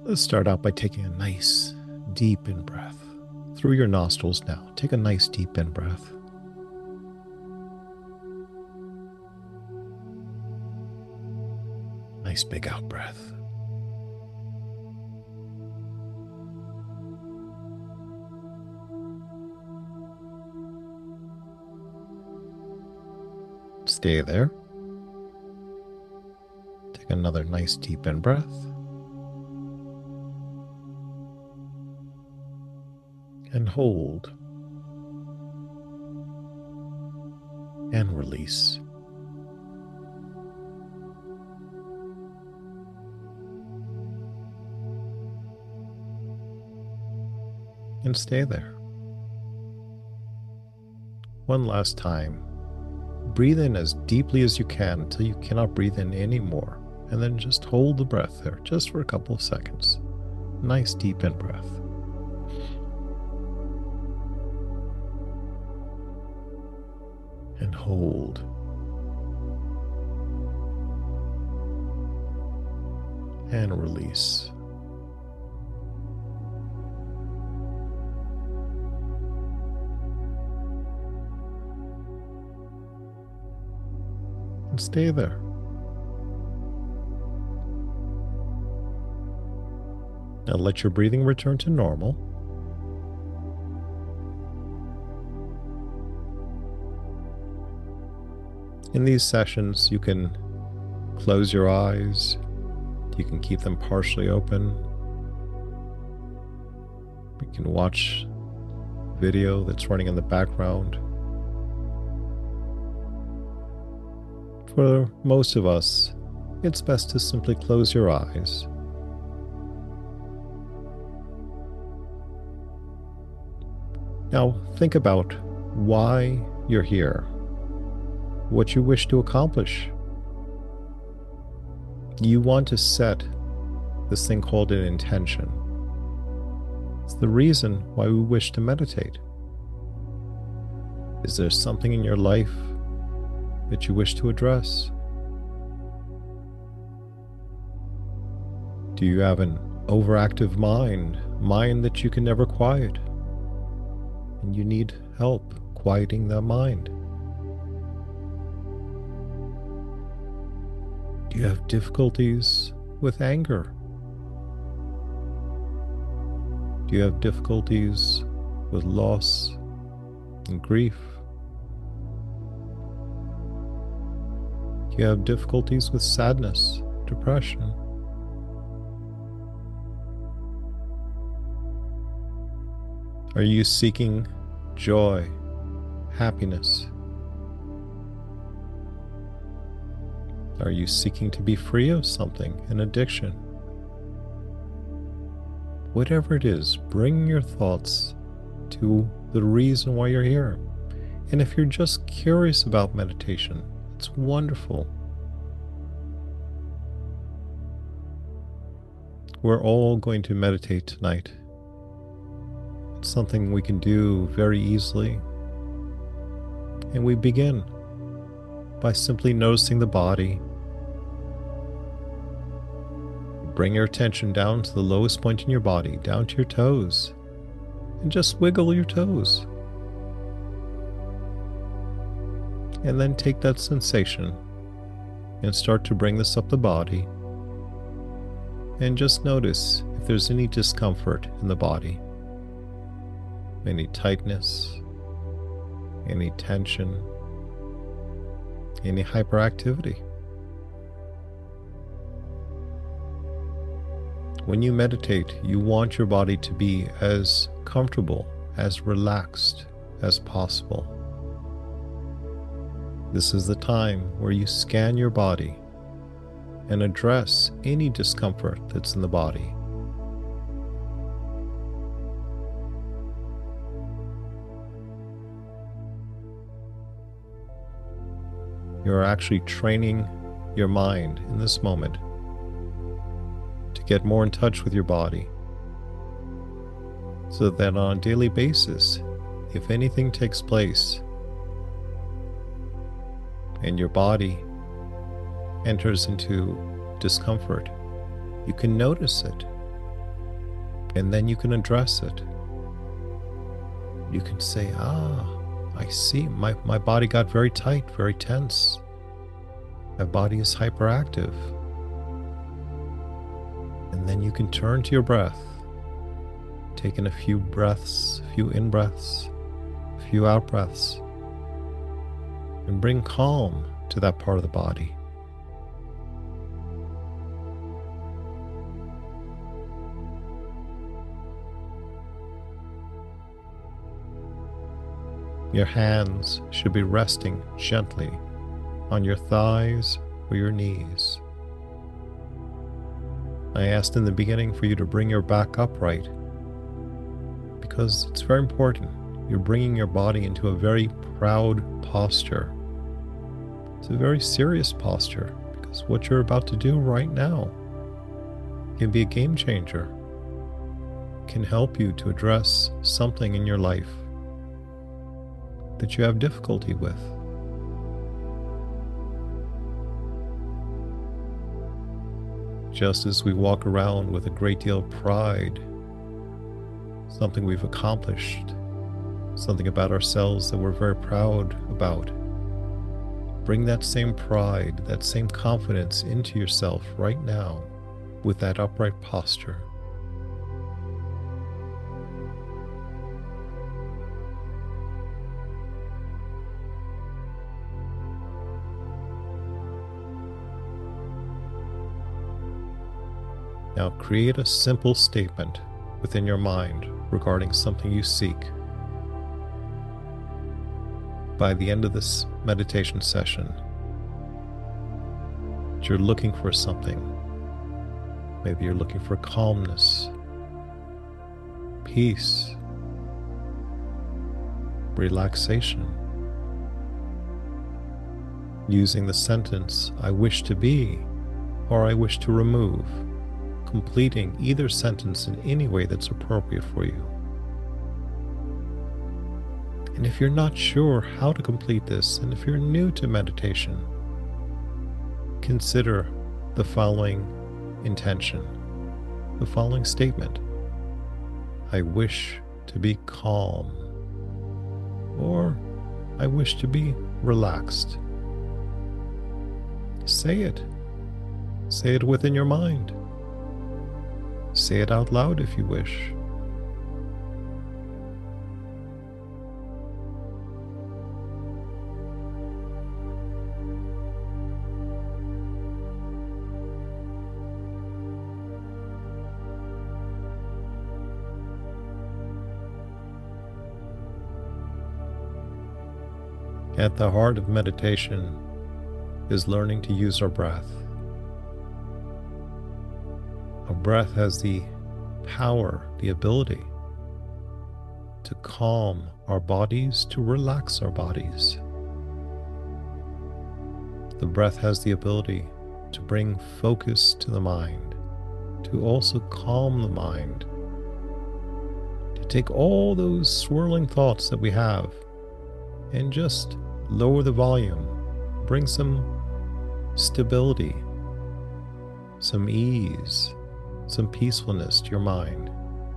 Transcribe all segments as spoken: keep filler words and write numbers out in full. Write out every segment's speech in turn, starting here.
Let's start out by taking a nice deep in breath through your nostrils now. Take a nice deep in breath. Nice big out breath. Stay there. Take another nice deep in breath. And hold. And release. And stay there. One last time. Breathe in as deeply as you can until you cannot breathe in anymore. And then just hold the breath there just for a couple of seconds. Nice deep in breath. And hold. And release. And stay there. Now let your breathing return to normal. In these sessions, you can close your eyes. You can keep them partially open. You can watch video that's running in the background. For most of us, it's best to simply close your eyes. Now think about why you're here, what you wish to accomplish. You want to set this thing called an intention. It's the reason why we wish to meditate. Is there something in your life that you wish to address? Do you have an overactive mind, mind that you can never quiet? And you need help quieting that mind? Do you have difficulties with anger? Do you have difficulties with loss and grief? Do you have difficulties with sadness, depression? Are you seeking joy, happiness? Are you seeking to be free of something, an addiction? Whatever it is, bring your thoughts to the reason why you're here. And if you're just curious about meditation, it's wonderful. We're all going to meditate tonight. It's something we can do very easily. And we begin by simply noticing the body. Bring your attention down to the lowest point in your body, down to your toes, and just wiggle your toes. And then take that sensation and start to bring this up the body. And just notice if there's any discomfort in the body, any tightness, any tension, any hyperactivity. When you meditate, you want your body to be as comfortable, as relaxed as possible. This is the time where you scan your body and address any discomfort that's in the body. You're actually training your mind in this moment to get more in touch with your body, so that on a daily basis, if anything takes place and your body enters into discomfort, you can notice it And then you can address it. You can say, ah, I see, my, my body got very tight, very tense. My body is hyperactive. And then you can turn to your breath, take in a few breaths, a few in breaths, a few out breaths, and bring calm to that part of the body. Your hands should be resting gently on your thighs or your knees. I asked in the beginning for you to bring your back upright because it's very important. You're bringing your body into a very proud posture. It's a very serious posture because what you're about to do right now can be a game changer, can help you to address something in your life that you have difficulty with. Just as we walk around with a great deal of pride, something we've accomplished, something about ourselves that we're very proud about, bring that same pride, that same confidence into yourself right now with that upright posture. Now create a simple statement within your mind regarding something you seek. By the end of this meditation session, you're looking for something. Maybe you're looking for calmness, peace, relaxation. Using the sentence, I wish to be, or I wish to remove, completing either sentence in any way that's appropriate for you. And if you're not sure how to complete this, and if you're new to meditation, consider the following intention, the following statement. I wish to be calm, or I wish to be relaxed. Say it. Say it within your mind. Say it out loud if you wish. At the heart of meditation is learning to use our breath. Our breath has the power, the ability to calm our bodies, to relax our bodies. The breath has the ability to bring focus to the mind, to also calm the mind, to take all those swirling thoughts that we have and just lower the volume, bring some stability, some ease, some peacefulness to your mind.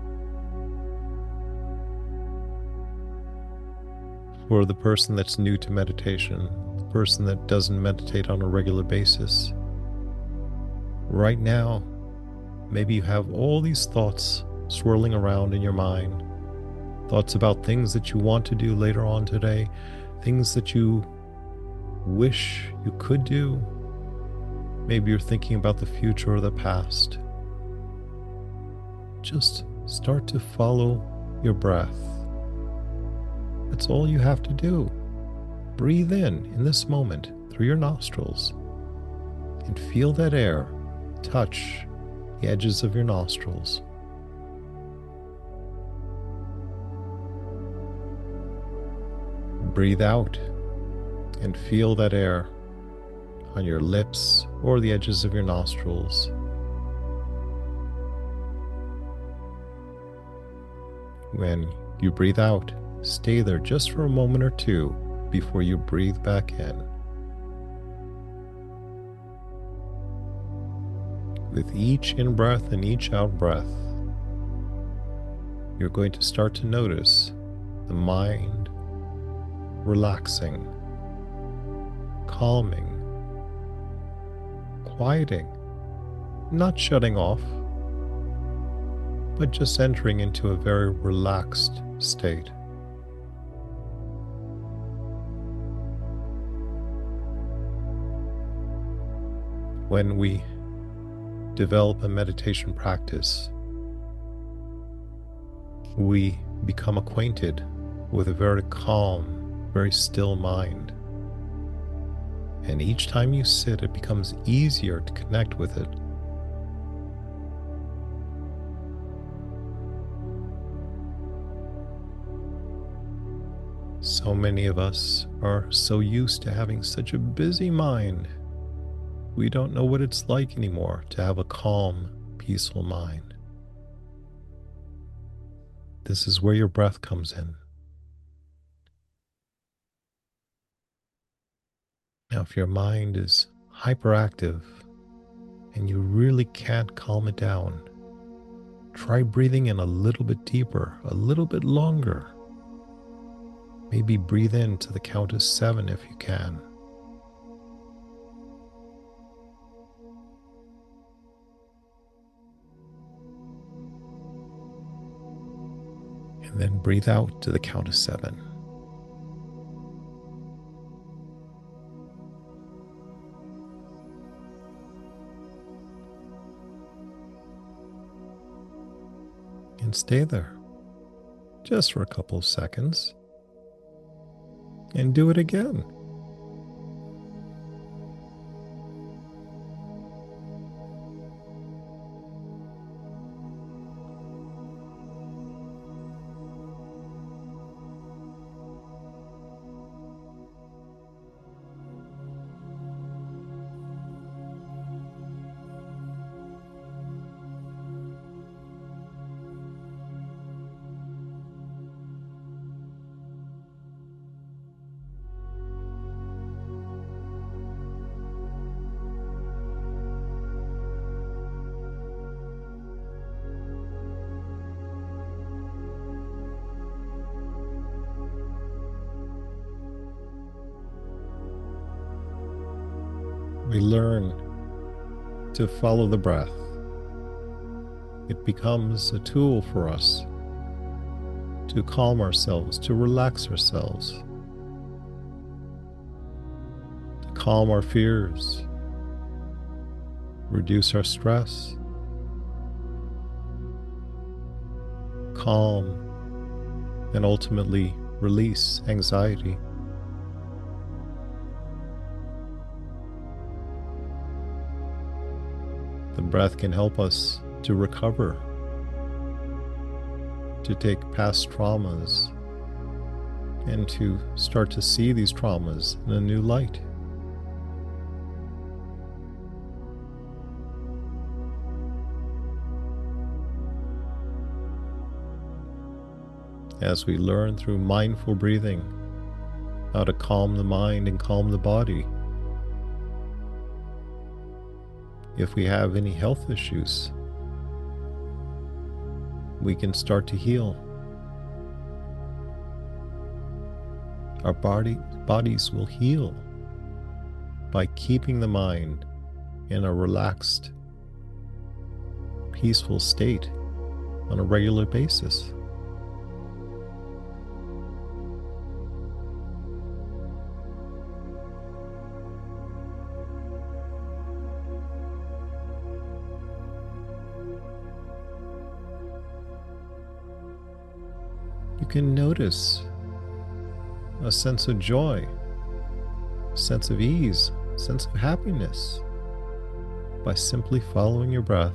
For the person that's new to meditation, the person that doesn't meditate on a regular basis, right now, maybe you have all these thoughts swirling around in your mind, thoughts about things that you want to do later on today, things that you wish you could do. Maybe you're thinking about the future or the past. Just start to follow your breath. That's all you have to do. Breathe in in this moment through your nostrils and feel that air touch the edges of your nostrils. Breathe out and feel that air on your lips or the edges of your nostrils. When you breathe out, stay there just for a moment or two before you breathe back in. With each in-breath and each out-breath, you're going to start to notice the mind relaxing, calming, quieting, not shutting off, but just entering into a very relaxed state. When we develop a meditation practice, we become acquainted with a very calm, very still mind. And each time you sit, it becomes easier to connect with it. So many of us are so used to having such a busy mind, we don't know what it's like anymore to have a calm, peaceful mind. This is where your breath comes in. Now, if your mind is hyperactive and you really can't calm it down, try breathing in a little bit deeper, a little bit longer. Maybe breathe in to the count of seven if you can. And then breathe out to the count of seven. And stay there just for a couple of seconds. And do it again. We learn to follow the breath. It becomes a tool for us to calm ourselves, to relax ourselves, to calm our fears, reduce our stress, calm, and ultimately release anxiety. The breath can help us to recover, to take past traumas, and to start to see these traumas in a new light. As we learn through mindful breathing how to calm the mind and calm the body, if we have any health issues, we can start to heal. Our body, bodies will heal by keeping the mind in a relaxed, peaceful state on a regular basis. You can notice a sense of joy, a sense of ease, a sense of happiness by simply following your breath.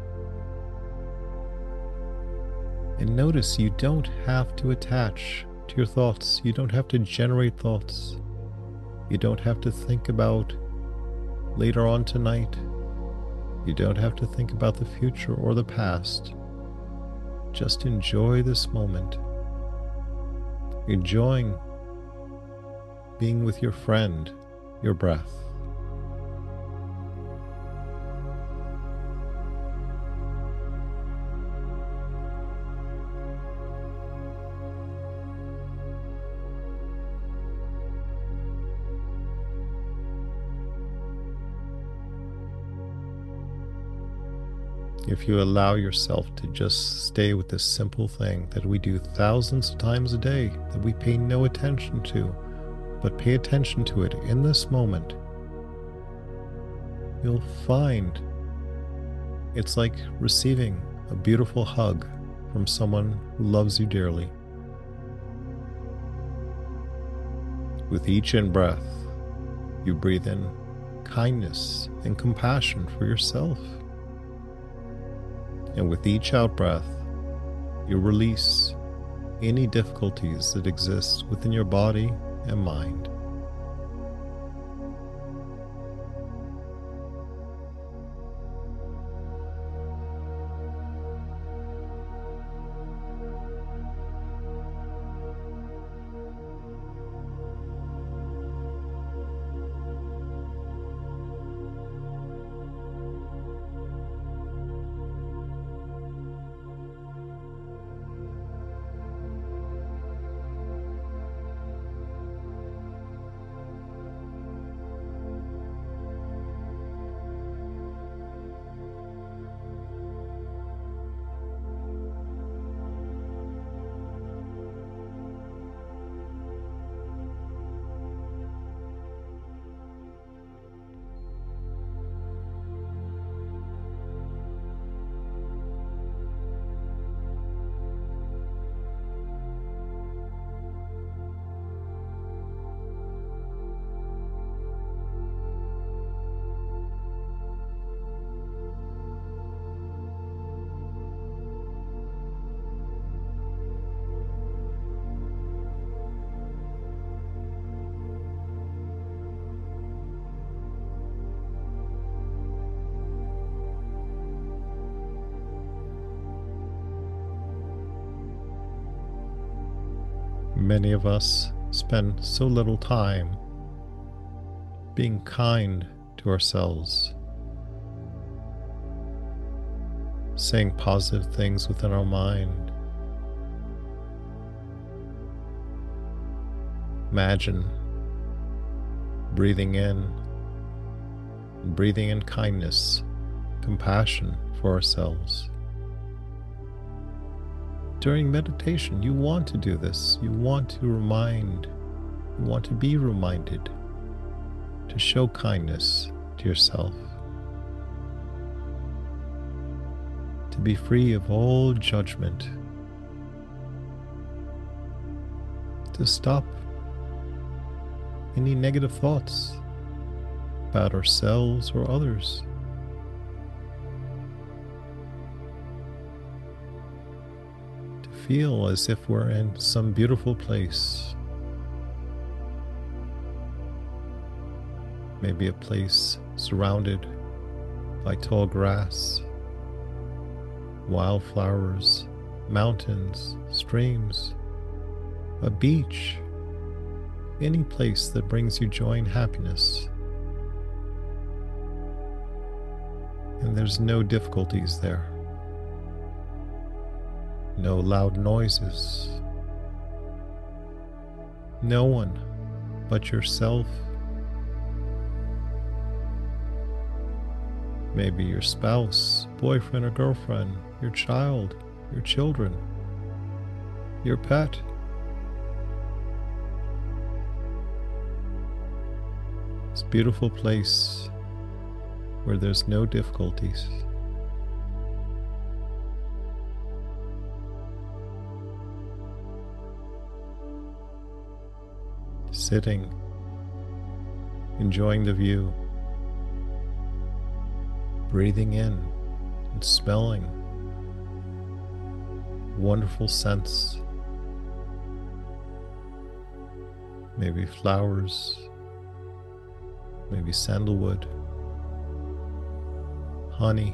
And notice you don't have to attach to your thoughts. You don't have to generate thoughts. You don't have to think about later on tonight. You don't have to think about the future or the past. Just enjoy this moment. Enjoying being with your friend, your breath. If you allow yourself to just stay with this simple thing that we do thousands of times a day, that we pay no attention to, but pay attention to it in this moment, you'll find it's like receiving a beautiful hug from someone who loves you dearly. With each in-breath, you breathe in kindness and compassion for yourself. And with each out-breath, you release any difficulties that exist within your body and mind. Many of us spend so little time being kind to ourselves, saying positive things within our mind. Imagine breathing in and breathing in kindness, compassion for ourselves. During meditation, you want to do this. You want to remind, you want to be reminded to show kindness to yourself, to be free of all judgment, to stop any negative thoughts about ourselves or others. Feel as if we're in some beautiful place. Maybe a place surrounded by tall grass, wildflowers, mountains, streams, a beach, any place that brings you joy and happiness. And there's no difficulties there. No loud noises. No one but yourself. Maybe your spouse, boyfriend or girlfriend, your child, your children, your pet. This beautiful place where there's no difficulties. Sitting, enjoying the view, breathing in and smelling wonderful scents, maybe flowers, maybe sandalwood, honey.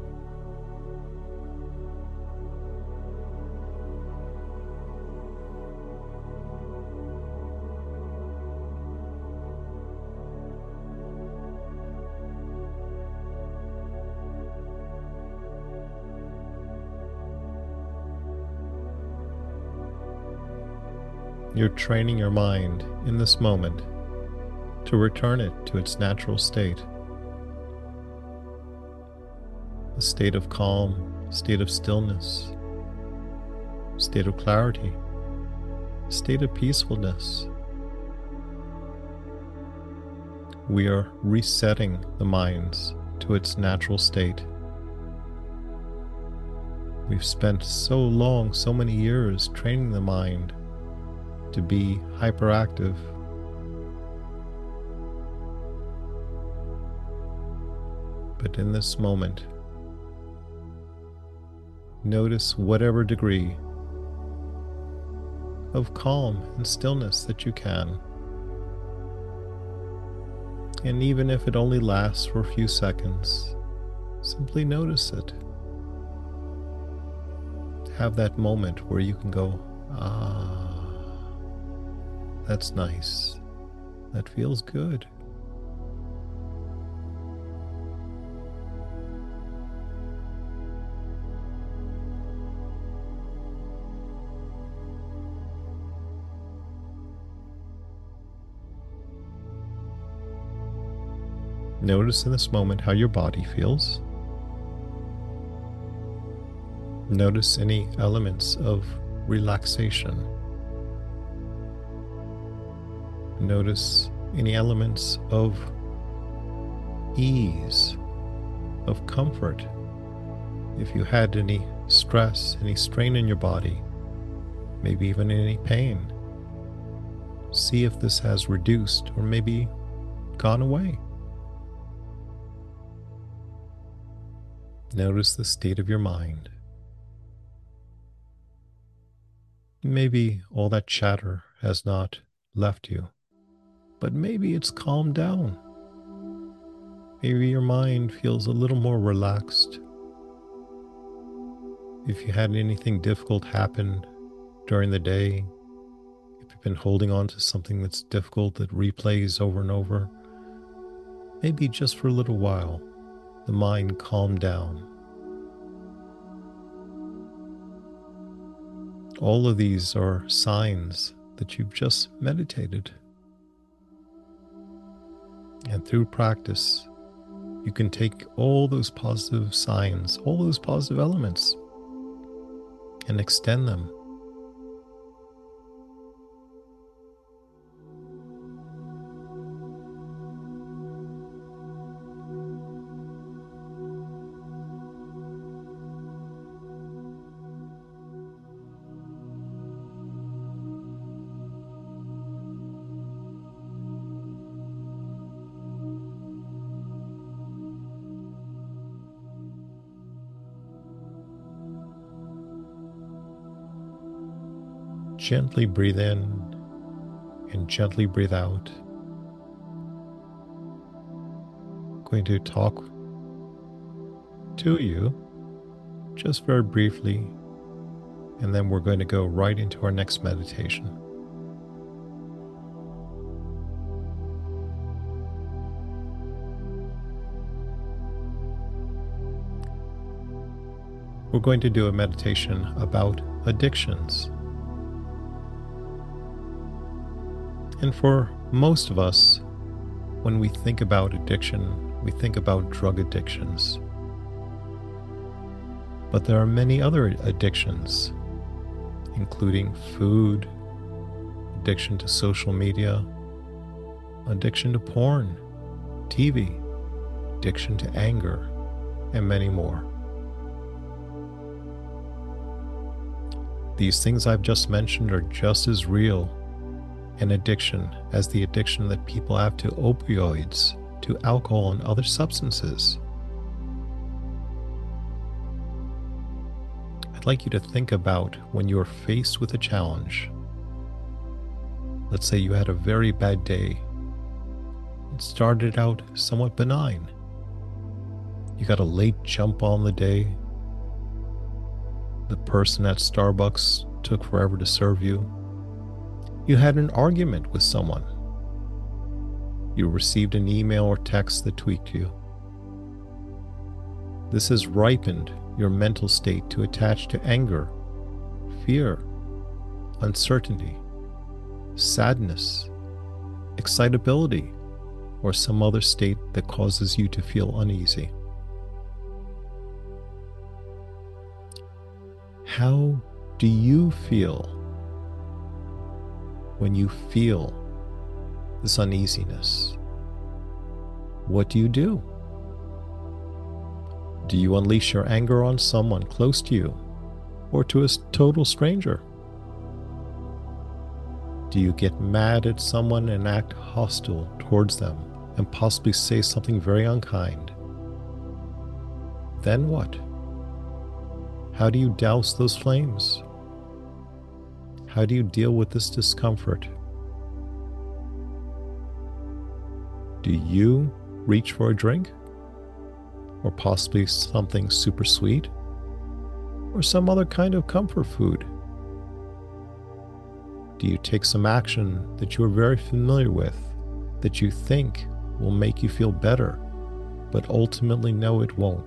You're training your mind in this moment to return it to its natural state. A a state of calm, a state of stillness, a state of clarity, a state of peacefulness. We are resetting the mind to its natural state. We've spent so long, so many years training the mind to be hyperactive. But in this moment, notice whatever degree of calm and stillness that you can. And even if it only lasts for a few seconds, simply notice it. Have that moment where you can go, ah, that's nice. That feels good. Notice in this moment how your body feels. Notice any elements of relaxation. Notice any elements of ease, of comfort. If you had any stress, any strain in your body, maybe even any pain, see if this has reduced or maybe gone away. Notice the state of your mind. Maybe all that chatter has not left you, but maybe it's calmed down. Maybe your mind feels a little more relaxed. If you had anything difficult happen during the day, if you've been holding on to something that's difficult that replays over and over, maybe just for a little while, the mind calmed down. All of these are signs that you've just meditated. And through practice, you can take all those positive signs, all those positive elements, and extend them. Gently breathe in and gently breathe out. I'm going to talk to you just very briefly, and then we're going to go right into our next meditation. We're going to do a meditation about addictions. And for most of us, when we think about addiction, we think about drug addictions. But there are many other addictions, including food, addiction to social media, addiction to porn, T V, addiction to anger, and many more. These things I've just mentioned are just as real an addiction as the addiction that people have to opioids, to alcohol and other substances. I'd like you to think about when you're faced with a challenge. Let's say you had a very bad day. It started out somewhat benign. You got a late jump on the day. The person at Starbucks took forever to serve you. You had an argument with someone. You received an email or text that tweaked you. This has ripened your mental state to attach to anger, fear, uncertainty, sadness, excitability, or some other state that causes you to feel uneasy. How do you feel when you feel this uneasiness? What do you do? Do you unleash your anger on someone close to you or to a total stranger? Do you get mad at someone and act hostile towards them and possibly say something very unkind? Then what? How do you douse those flames? How do you deal with this discomfort? Do you reach for a drink? Or possibly something super sweet? Or some other kind of comfort food? Do you take some action that you are very familiar with, that you think will make you feel better, but ultimately know it won't?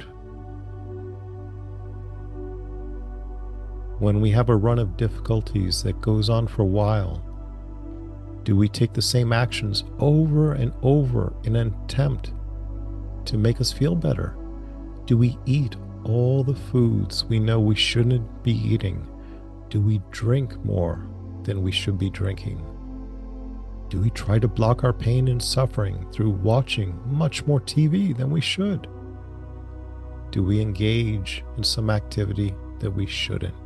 When we have a run of difficulties that goes on for a while, do we take the same actions over and over in an attempt to make us feel better? Do we eat all the foods we know we shouldn't be eating? Do we drink more than we should be drinking? Do we try to block our pain and suffering through watching much more T V than we should? Do we engage in some activity that we shouldn't?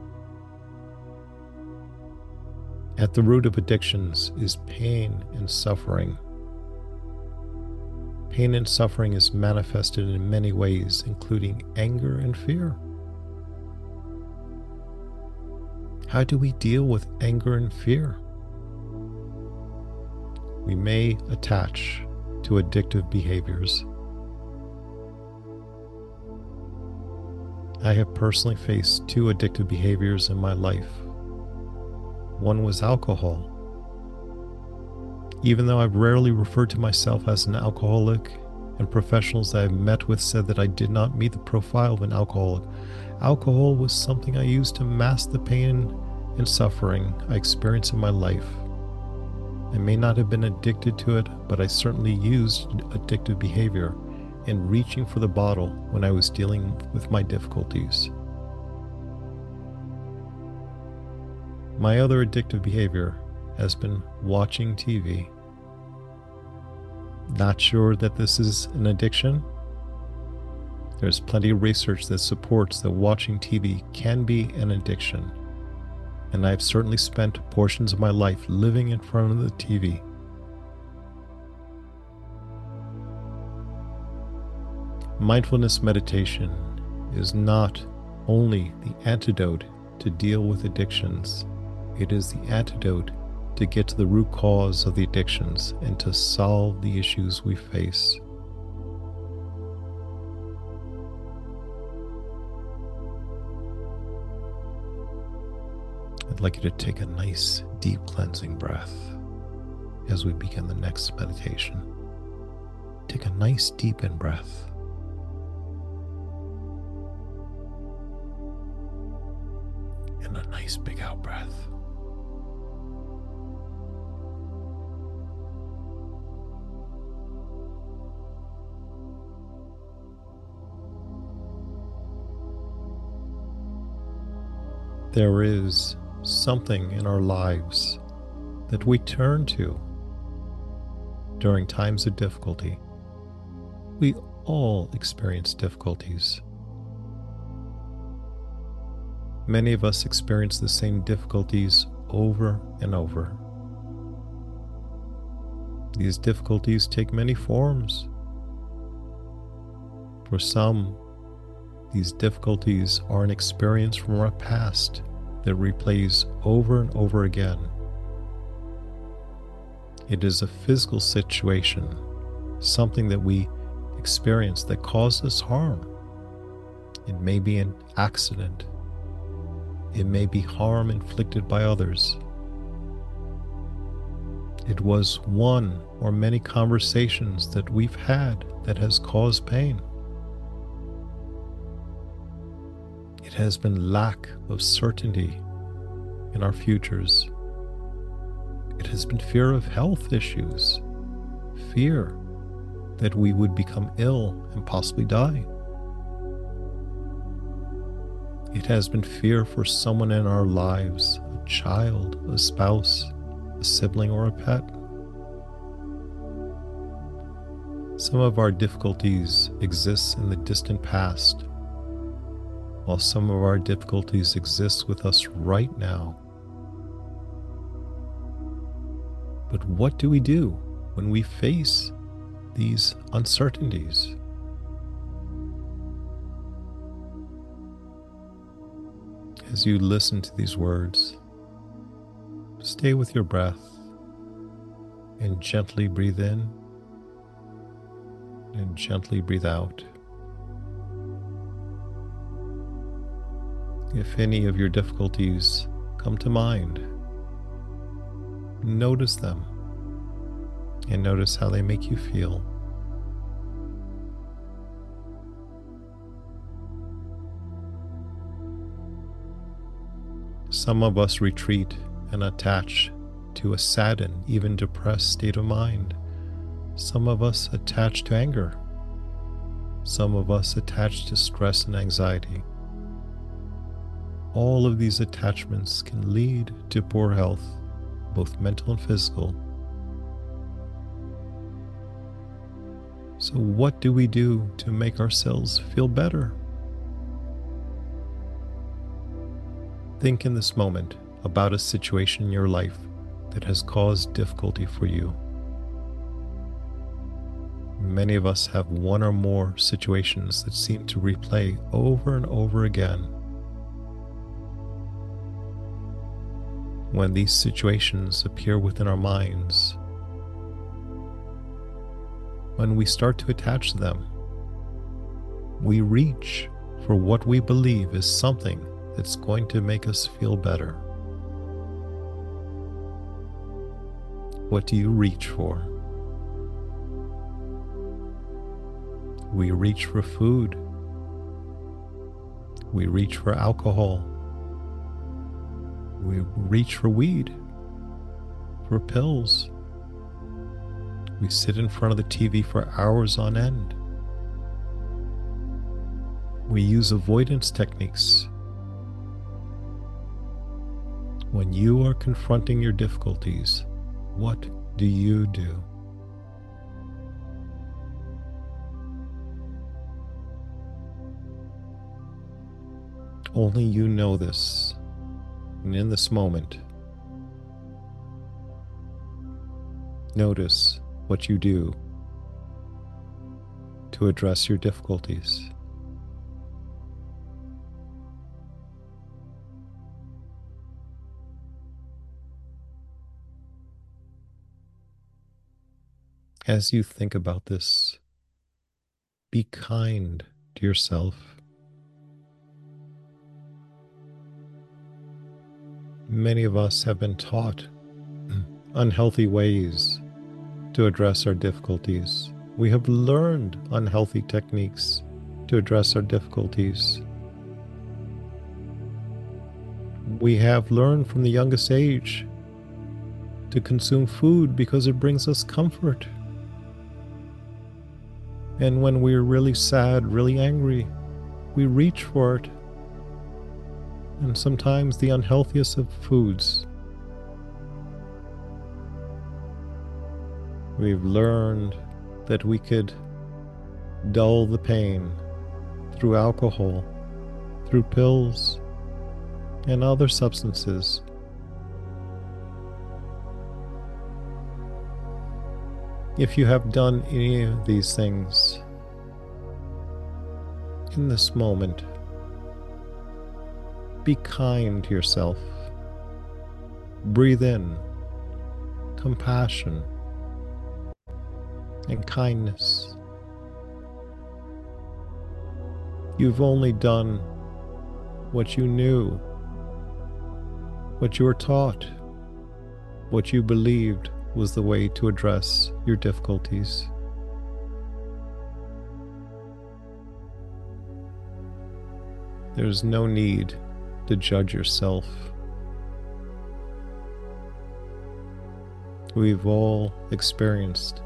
At the root of addictions is pain and suffering. Pain and suffering is manifested in many ways, including anger and fear. How do we deal with anger and fear? We may attach to addictive behaviors. I have personally faced two addictive behaviors in my life. One was alcohol. Even though I've rarely referred to myself as an alcoholic, and professionals that I've met with said that I did not meet the profile of an alcoholic, alcohol was something I used to mask the pain and suffering I experienced in my life. I may not have been addicted to it, but I certainly used addictive behavior in reaching for the bottle when I was dealing with my difficulties. My other addictive behavior has been watching T V. Not sure that this is an addiction? There's plenty of research that supports that watching T V can be an addiction, and I've certainly spent portions of my life living in front of the T V. Mindfulness meditation is not only the antidote to deal with addictions, it is the antidote to get to the root cause of the addictions and to solve the issues we face. I'd like you to take a nice, deep cleansing breath as we begin the next meditation. Take a nice, deep in breath. And a nice, big out breath. There is something in our lives that we turn to during times of difficulty. We all experience difficulties. Many of us experience the same difficulties over and over. These difficulties take many forms. For some, these difficulties are an experience from our past that replays over and over again. It is a physical situation, something that we experience that caused us harm. It may be an accident. It may be harm inflicted by others. It was one or many conversations that we've had that has caused pain. It has been lack of certainty in our futures. It has been fear of health issues, fear that we would become ill and possibly die. It has been fear for someone in our lives, a child, a spouse, a sibling, or a pet. Some of our difficulties exist in the distant past, while some of our difficulties exist with us right now. But what do we do when we face these uncertainties? As you listen to these words, stay with your breath and gently breathe in and gently breathe out. If any of your difficulties come to mind, notice them and notice how they make you feel. Some of us retreat and attach to a saddened, even depressed state of mind. Some of us attach to anger. Some of us attach to stress and anxiety. All of these attachments can lead to poor health, both mental and physical. So what do we do to make ourselves feel better? Think in this moment about a situation in your life that has caused difficulty for you. Many of us have one or more situations that seem to replay over and over again. When these situations appear within our minds, when we start to attach to them, we reach for what we believe is something that's going to make us feel better. What do you reach for? We reach for food. We reach for alcohol. We reach for weed, for pills. We sit in front of the T V for hours on end. We use avoidance techniques. When you are confronting your difficulties, what do you do? Only you know this, and in this moment, notice what you do to address your difficulties. As you think about this, be kind to yourself. Many of us have been taught unhealthy ways to address our difficulties. We have learned unhealthy techniques to address our difficulties. We have learned from the youngest age to consume food because it brings us comfort. And when we're really sad, really angry, we reach for it. And sometimes the unhealthiest of foods. We've learned that we could dull the pain through alcohol, through pills, and other substances. If you have done any of these things, in this moment, be kind to yourself. Breathe in compassion and kindness. You've only done what you knew, what you were taught, what you believed was the way to address your difficulties. There's no need to judge yourself. We've all experienced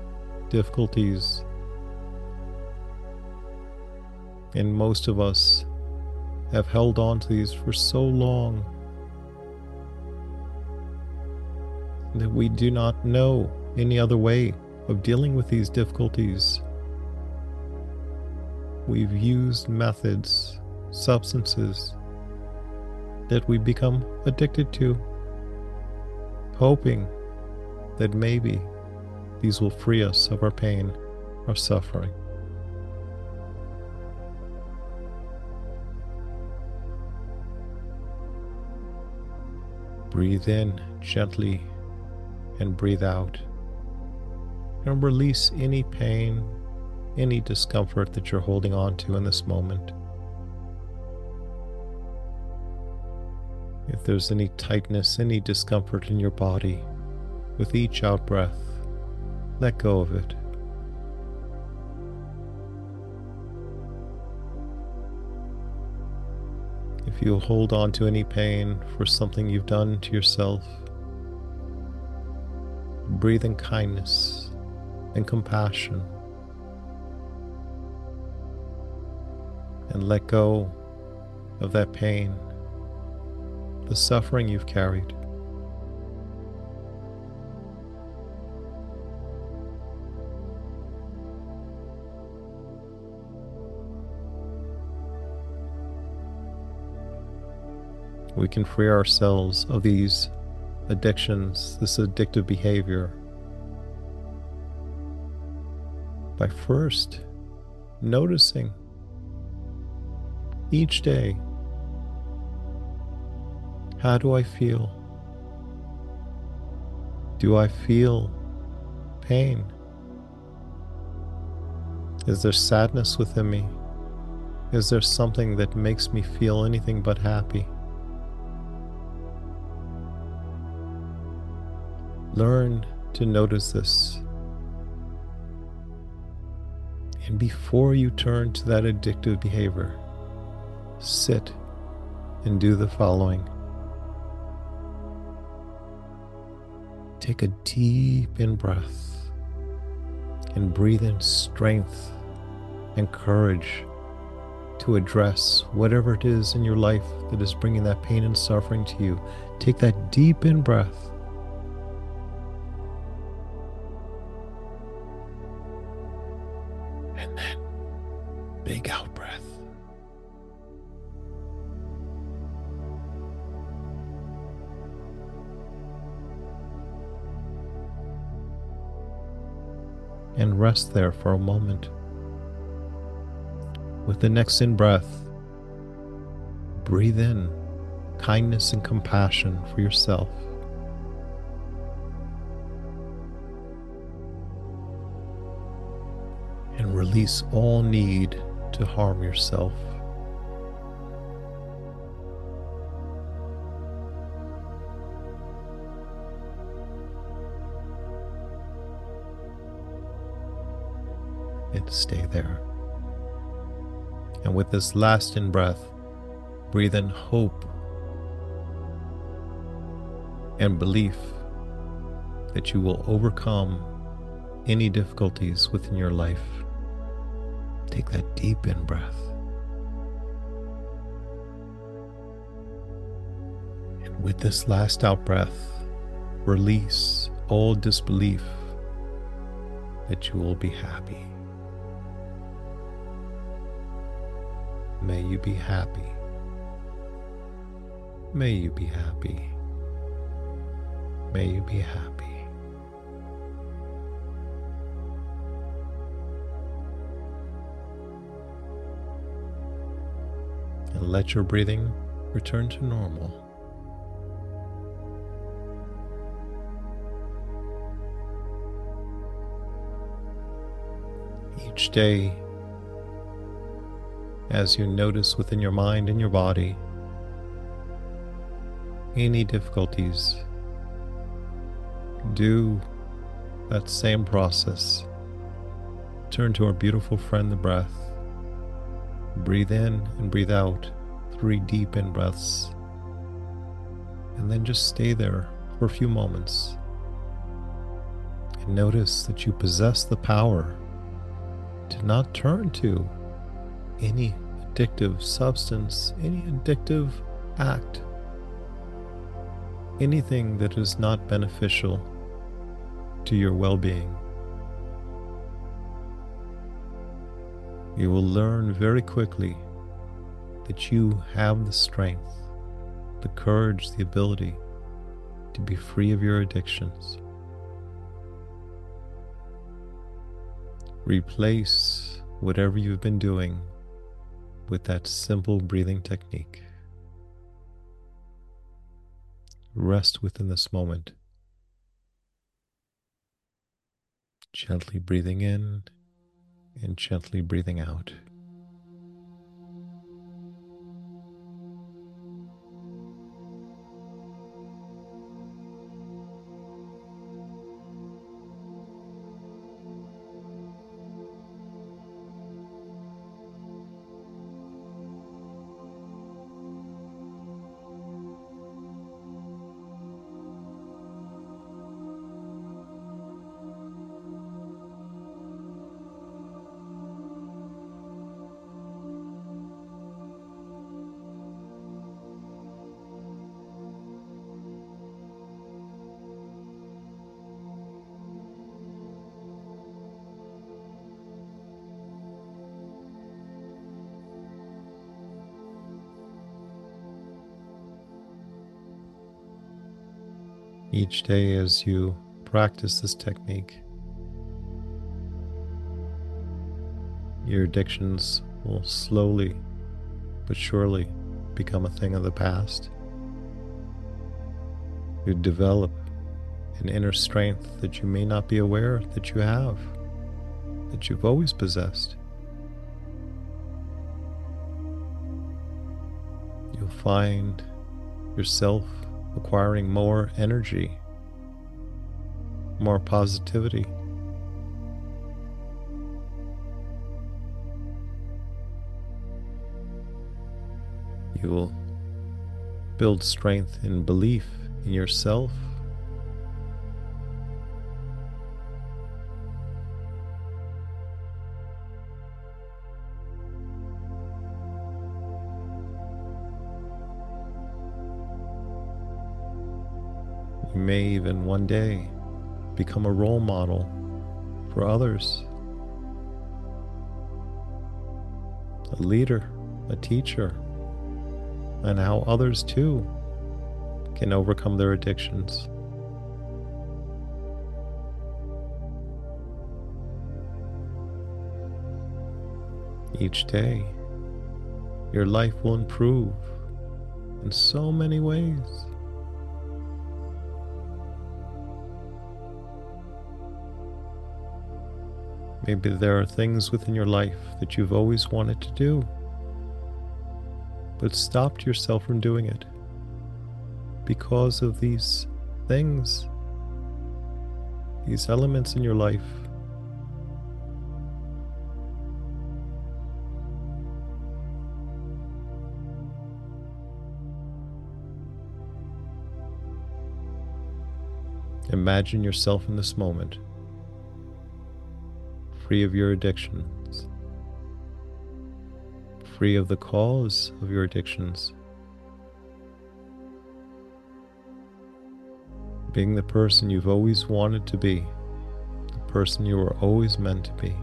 difficulties, and most of us have held on to these for so long that we do not know any other way of dealing with these difficulties. We've used methods, substances that we become addicted to, hoping that maybe these will free us of our pain, our suffering. Breathe in gently and breathe out, and release any pain, any discomfort that you're holding on to in this moment. If there's any tightness, any discomfort in your body, with each out breath, let go of it. If you hold on to any pain for something you've done to yourself, breathe in kindness and compassion, and let go of that pain, the suffering you've carried. We can free ourselves of these addictions, this addictive behavior, by first noticing each day, how do I feel? Do I feel pain? Is there sadness within me? Is there something that makes me feel anything but happy? Learn to notice this. And before you turn to that addictive behavior, sit and do the following. Take a deep in breath and breathe in strength and courage to address whatever it is in your life that is bringing that pain and suffering to you. Take that deep in breath. And then big out breath. And rest there for a moment. With the next in breath, breathe in kindness and compassion for yourself. And release all need to harm yourself. And stay there. And with this last in breath, breathe in hope and belief that you will overcome any difficulties within your life. Take that deep in breath. And with this last out breath, release all disbelief that you will be happy. May you be happy. May you be happy. May you be happy. And let your breathing return to normal. Each day, as you notice within your mind and your body any difficulties, do that same process. Turn to our beautiful friend, the breath. Breathe in and breathe out three deep in breaths, and then just stay there for a few moments and notice that you possess the power to not turn to any addictive substance, any addictive act, anything that is not beneficial to your well-being. You will learn very quickly that you have the strength, the courage, the ability to be free of your addictions. Replace whatever you've been doing with that simple breathing technique. Rest within this moment, gently breathing in and gently breathing out. Each day as you practice this technique, your addictions will slowly but surely become a thing of the past. You develop an inner strength that you may not be aware that you have, that you've always possessed. You'll find yourself acquiring more energy, more positivity. You will build strength and belief in yourself. You may even one day become a role model for others, a leader, a teacher, and how others too can overcome their addictions. Each day, your life will improve in so many ways. Maybe there are things within your life that you've always wanted to do, but stopped yourself from doing it because of these things, these elements in your life. Imagine yourself in this moment, free of your addictions, free of the cause of your addictions, being the person you've always wanted to be, the person you were always meant to be.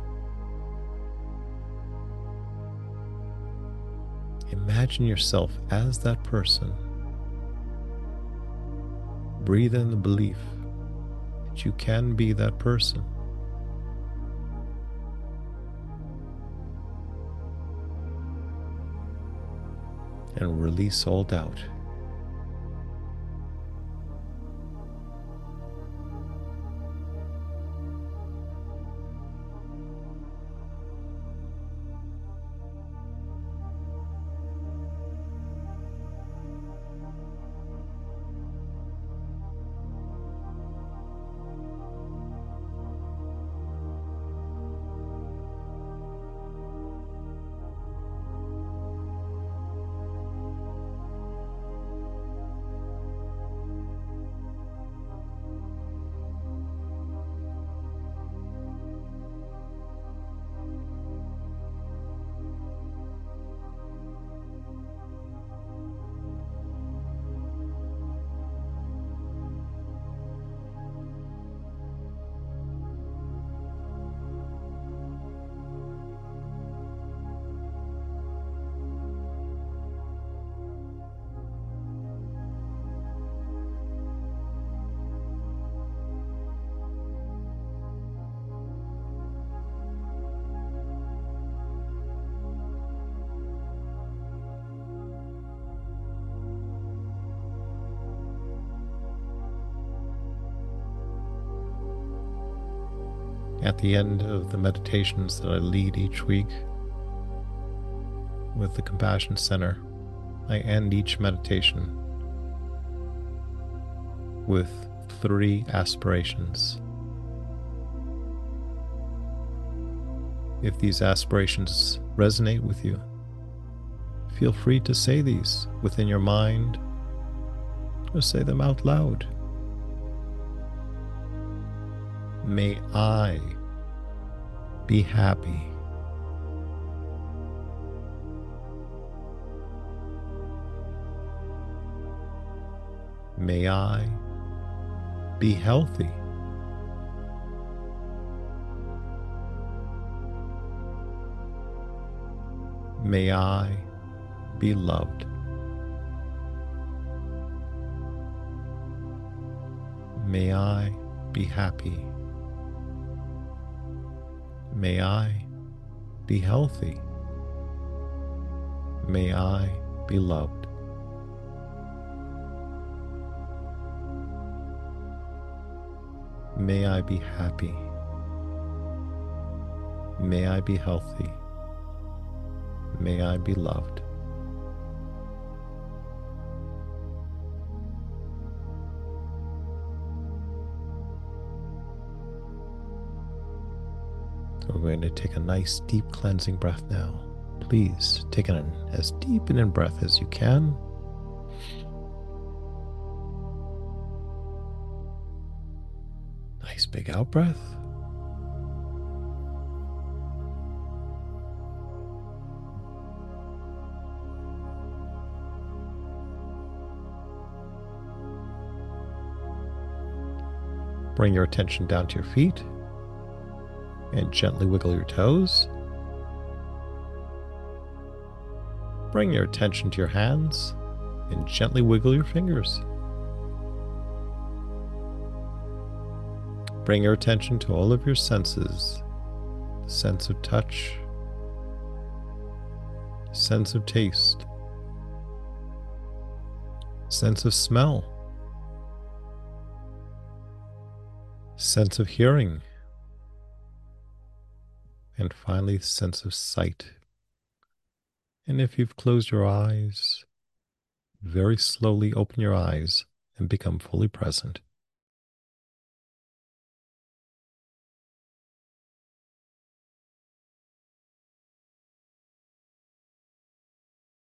Imagine yourself as that person. Breathe in the belief that you can be that person. And release all doubt. At the end of the meditations that I lead each week with the Compassion Center, I end each meditation with three aspirations. If these aspirations resonate with you, feel free to say these within your mind or say them out loud. May I be happy. May I be healthy. May I be loved. May I be happy. May I be healthy. May I be loved. May I be happy. May I be healthy. May I be loved. We're going to take a nice deep cleansing breath now. Please take an as deep an in breath as you can. Nice big out breath. Bring your attention down to your feet and gently wiggle your toes. Bring your attention to your hands and gently wiggle your fingers. Bring your attention to all of your senses, the sense of touch, sense of taste, sense of smell, sense of hearing, and finally, sense of sight. And if you've closed your eyes, very slowly open your eyes and become fully present.